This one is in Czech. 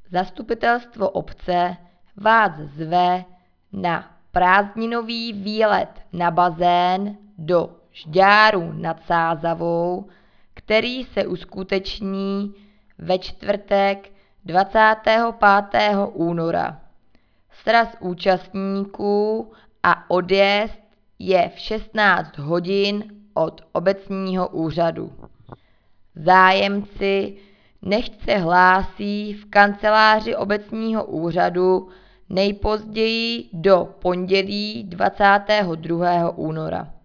Zastupitelstvo obce vás zve na prázdninový výlet na bazén do Žďáru nad Sázavou, který se uskuteční ve čtvrtek 25. února. Sraz účastníků a odjezd je v 16 hodin od obecního úřadu. Zájemci nechť se hlásí v kanceláři obecního úřadu nejpozději do pondělí 22. února.